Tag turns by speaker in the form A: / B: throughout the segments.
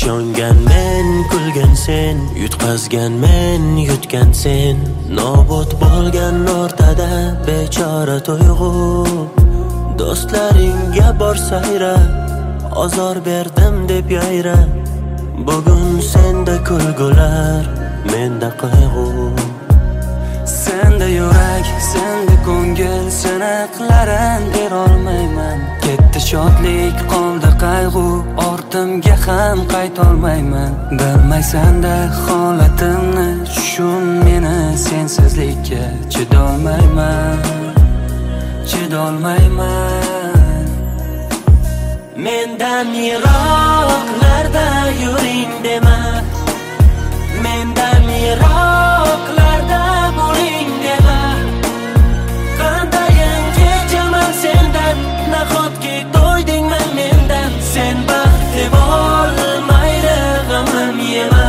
A: Ishongan men, kulgan sen, yutqazgan men, yutgan sen. Nobud bo'lgan o'rtada bechora tuyg'u. Do'stlaringga bor sayra, ozor berdim deb yayra. Bugun senda kulgular, menda qayg'u. Senda yurak, senda ko'ngil, siniqlarin berolmayman. Ketdi shodlik, qoldi qayg'u, ortimga ham qaytolmayman. Bilmaysan-da holatimni, tushun meni sensizlikka chidolmayman, chidolmayman. Mendan yiroqlarda yuring dema, mendan yiroqlarda bo'ling dema. Qandayin kechaman sendan, nahotki to'yding mendan. Sen baxtli bo'l, mayli g'amim yema.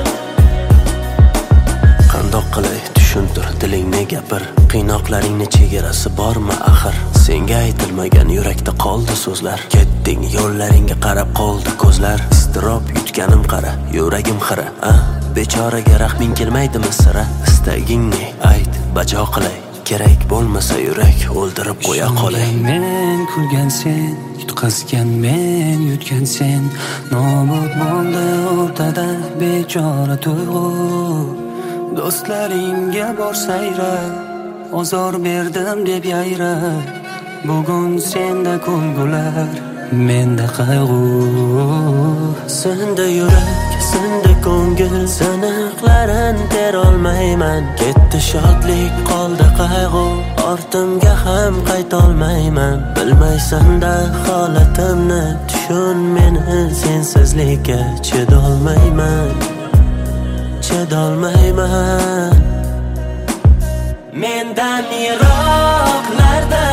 A: Qandoq qilay tushuntir, dilingni gapir. Qiynoqlaringni chegarasi bormi axir? Senga aytilmagan yurakda qoldi so'zlar. Ketding yo'llaringga qarab qoldi ko'zlar. Iztirob yutganim qara, yuragim xira. Bechoraga rahming kelmaydimi sira? Istagingni ayt, bajo qilay. Kerak bo'lmasa yurak o'ldirib qo'ya qolay. Men kulgan sen, yutqazgan men, yutgan sen. Nobud bo'ldi o'rtada bechora tuyg'u. Do'stlaringga bor sayra, ozor berdim deb yayra. Bugun senda kulgular, menda qayg'u. Senda yurak, senda ko'ngil, siniqlarin terolmayman. Ketdi shodlik, qoldi qayg'u, ortimga ham qaytolmayman. Bilmaysan-da holatimni, tushun meni sensizlikka chidolmayman, chidolmayman. Mendan yiroqlarda